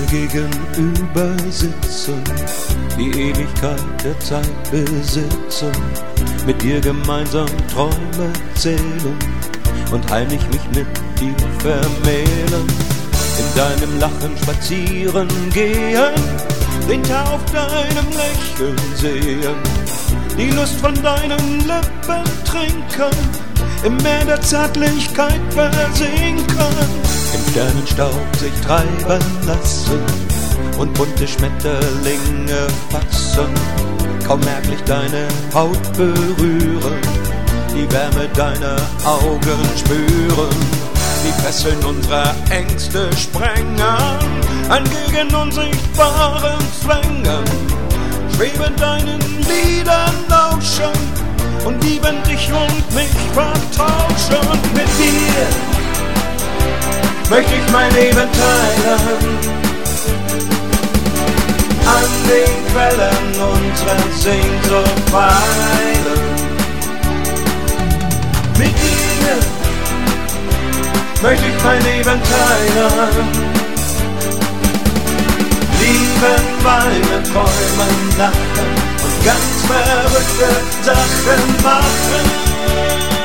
gegenüber sitzen, die Ewigkeit der Zeit besitzen, mit dir gemeinsam Träume zählen und heimlich mich mit dir vermählen, in deinem Lachen spazieren gehen, den Tag auf deinem Lächeln sehen, die Lust von deinen Lippen trinken, im Meer der Zärtlichkeit versinken, im Sternenstaub sich treiben lassen und bunte Schmetterlinge fassen, kaum merklich deine Haut berühren, die Wärme deiner Augen spüren, die Fesseln unserer Ängste sprengen, an gegen unsichtbaren Zwängen, schweben deinen Liedern lauschen und lieben dich und mich vertauschen. Mit dir möchte ich mein Leben teilen, an den Quellen unserer Sehnsucht weilen. Mit dir möchte ich mein Leben teilen, lieben, weinen, träumen, lachen und ganz verrückte Sachen machen.